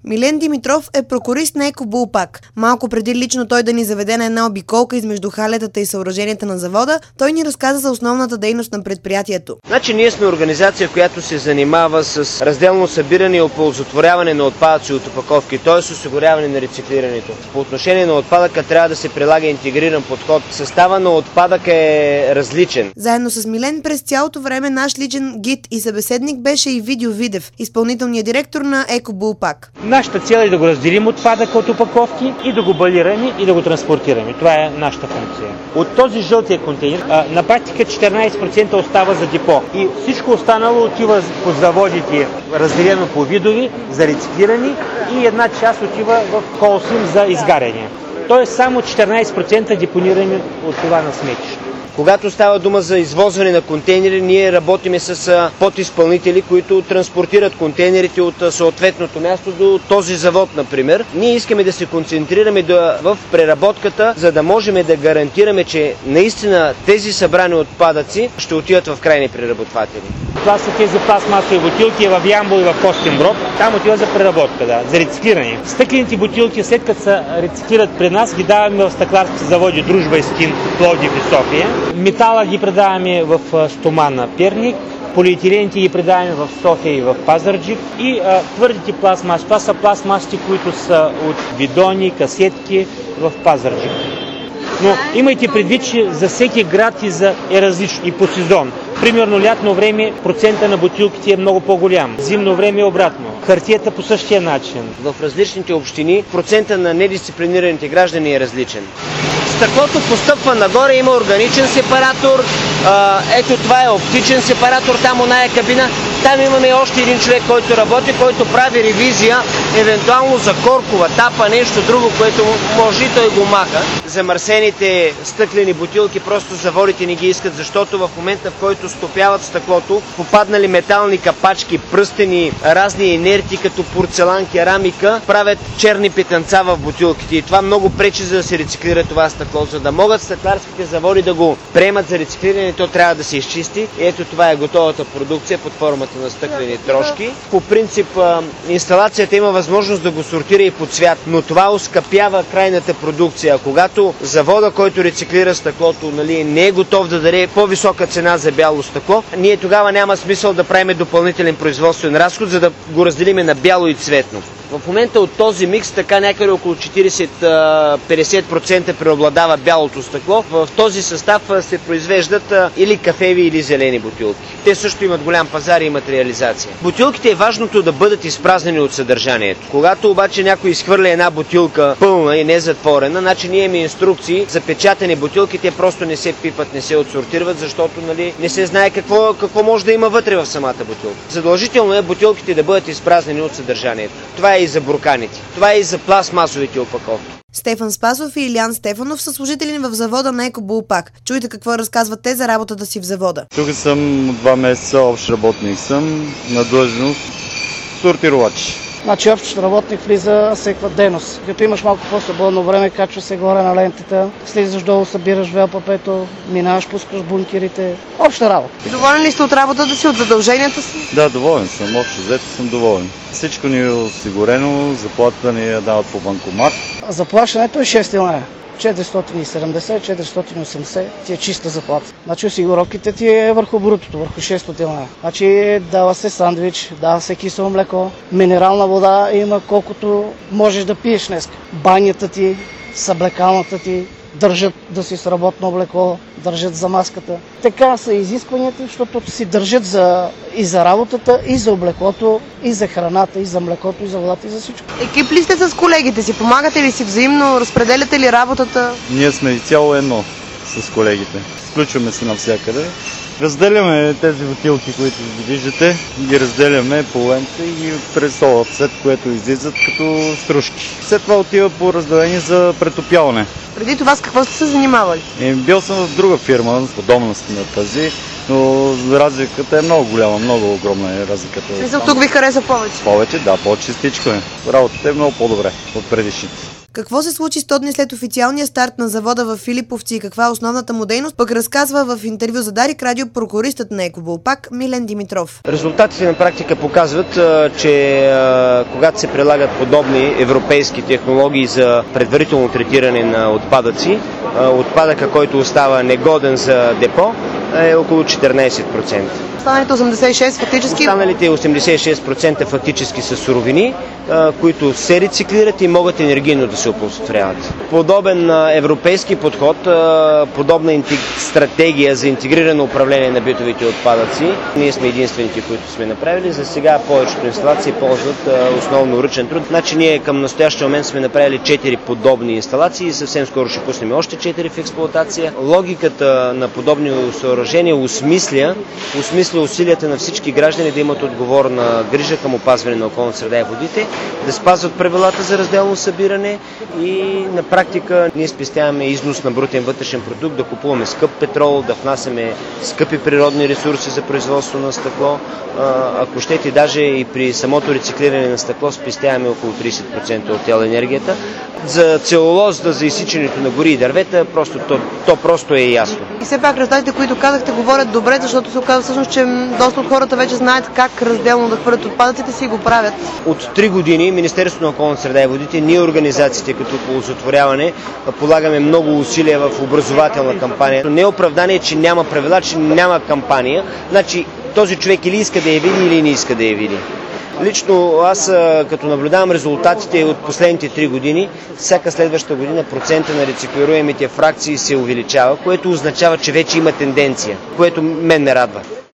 Милен Димитров е прокурист на Екобулпак. Малко преди лично той да ни заведе на една обиколка измежду халетата и съоръженията на завода, той ни разказа за основната дейност на предприятието. Значи ние сме организация, която се занимава с разделно събиране и оползотворяване на отпадъци от опаковки, т.е. осигуряване на рециклирането. По отношение на отпадъка трябва да се прилага интегриран подход. Състава на отпадъка е различен. Заедно с Милен през цялото време наш личен гид и събеседник беше и Видео Видев, изпълнителният директор на Екобулпак. Нашата цел е да го разделим отпадъка от опаковки и да го балираме и да го транспортираме. Това е нашата функция. От този жълтия контейнер на практика 14% остава за депо и всичко останало отива по заводите, разделено по видови, за рециклиране и една част отива в Холсим за изгаряне. Тоест само 14% депонираме от това на сметището. Когато става дума за извозване на контейнери, ние работиме с подизпълнители, които транспортират контейнерите от съответното място до този завод, например. Ние искаме да се концентрираме в преработката, за да можем да гарантираме, че наистина тези събрани отпадъци ще отиват в крайни преработватели. Това са тези пластмасови бутилки в Ямбол и в Костинброд. Там отива за преработка, за рециклиране. Стъклените бутилки, след като се рециклират при нас, ги даваме в стъкларските заводи Дружба и Скин, Пловдив и София. Метала ги предаваме в Стомана, Перник, полиетилените ги предаваме в София и в Пазарджик и твърдите пластмаси. Това са пластмасите, които са от бидони, касетки в Пазарджик. Но имайте предвид, че за всеки град е различно и по сезон. Примерно лятно време процента на бутилките е много по-голям, зимно време е обратно. Хартията по същия начин. В различните общини процента на недисциплинираните граждани е различен. Стъклото постъпва нагоре, има органичен сепаратор, ето това е оптичен сепаратор, там оная кабина. Там имаме още един човек, който работи, който прави ревизия, евентуално за коркова тапа, нещо друго, което може и той го маха. Замърсените стъклени бутилки просто заводите не ги искат, защото в момента, в който стопяват стъклото, попаднали метални капачки, пръстени, разни инерти, като порцелан, керамика, правят черни петънца в бутилките. И това много пречи за да се рециклира това стъкло. За да могат стъкларските заводи да го приемат за рециклиране, то трябва да се изчисти. И ето това е готовата продукция под формата на стъклени трошки. По принцип инсталацията има възможност да го сортира и по цвят, но това оскъпява крайната продукция. Когато завода, който рециклира стъклото, не е готов да даде по-висока цена за бяло стъкло, ние тогава няма смисъл да правим допълнителен производствен разход, за да го разделиме на бяло и цветно. В момента от този микс така някъде около 40-50% преобладава бялото стъкло. В този състав се произвеждат или кафеви, или зелени бутилки. Те също имат голям пазар и имат реализация. Бутилките е важното да бъдат изпразнени от съдържанието. Когато обаче някой изхвърля една бутилка пълна и не затворена, значи ние имаме инструкции за печатани бутилки, те просто не се пипат, не се отсортират, защото не се знае какво може да има вътре в самата бутилка. Задължително е бутилките да бъдат изпразнени от съдържанието. Това е и за бурканите. Това е и за пластмасовите опаковки. Стефан Спасов и Илиян Стефанов са служители в завода на Екобулпак. Чуйте какво разказват те за работата си в завода. Тук съм 2 месеца, общ работник съм, на длъжност сортировач. Значи общ работник влиза всеква дейност. Като имаш малко по-свободно време, качва се горе на лентата, слизаш долу, събираш ВЛПП-то, минаваш, пускаш бункерите. Обща работа. И доволен ли сте от работата си, от задълженията си? Да, доволен съм. Общо взето съм доволен. Всичко ни е осигурено, заплатата ни я дават по банкомат. Заплащането е 6 лева. 470-480 ти е чиста заплата. Значи осигуровките ти е върху брутото, върху 600 лева. Значи дава се сандвич, дава се кисело млеко, минерална вода има колкото можеш да пиеш днес. Банята ти, съблекалната ти, държат да си с работно облекло, държат за маската. Така са изискванията, защото си държат и за работата, и за облеклото, и за храната, и за млекото, и за водата, и за всичко. Екип ли сте с колегите си? Помагате ли си взаимно? Разпределяте ли работата? Ние сме и цяло едно с колегите. Включваме се навсякъде. Разделяме тези бутилки, които виждате, ги разделяме по лента и ги пресоват, след което излизат като стружки. След това отива по разделение за претопяване. Преди това с какво сте се занимавали? Бил съм в друга фирма, подобна на тази, но разликата е много голяма, много огромна е разликата. Смисъл, тук ви хареса повече? Повече, да, по-чистичко е. Работата е много по-добре от предишните. Какво се случи 100 дни след официалния старт на завода в Филиповци и каква е основната му дейност, пък разказва в интервю за Дарик радио прокуристът на Екобулпак Милен Димитров. Резултатите на практика показват, че когато се прилагат подобни европейски технологии за предварително третиране на отпадъци, отпадъка, който остава негоден за депо, е около 14%. Останалите 86% фактически? Останалите 86% фактически са суровини, които се рециклират и могат енергийно да се оползотворяват. Подобен европейски подход, подобна стратегия за интегрирано управление на битовите отпадъци, ние сме единствените, които сме направили. За сега повечето инсталации ползват основно ръчен труд. Значи ние към настоящия момент сме направили 4 подобни инсталации и съвсем скоро ще пуснем още 4 в експлоатация. Логиката на подобни съоръжения осмисля усилията на всички граждани да имат отговорна грижа към опазване на околната среда и водите, да спазват правилата за разделно събиране и на практика ние спестяваме износ на брутен вътрешен продукт, да купуваме скъп петрол, да внасяме скъпи природни ресурси за производство на стъкло. Ако щете, даже и при самото рециклиране на стъкло спестяваме около 30% от електроенергията. За целулозата, за изсичането на гори и дървета, то просто е ясно. И все пак резултатите, които казахте, говорят добре, защото се оказва всъщност, че доста от хората вече знаят как разделно да хвърлят отпадъците си и го правят. От 3 години Министерството на околната среда и водите, ние организациите като оползотворяване полагаме много усилия в образователна кампания. Не е оправдание, че няма правила, че няма кампания. Значи този човек или иска да я види, или не иска да я види. Лично аз, като наблюдавам резултатите от последните 3 години, всяка следваща година процента на рециклируемите фракции се увеличава, което означава, че вече има тенденция, което мен ме радва.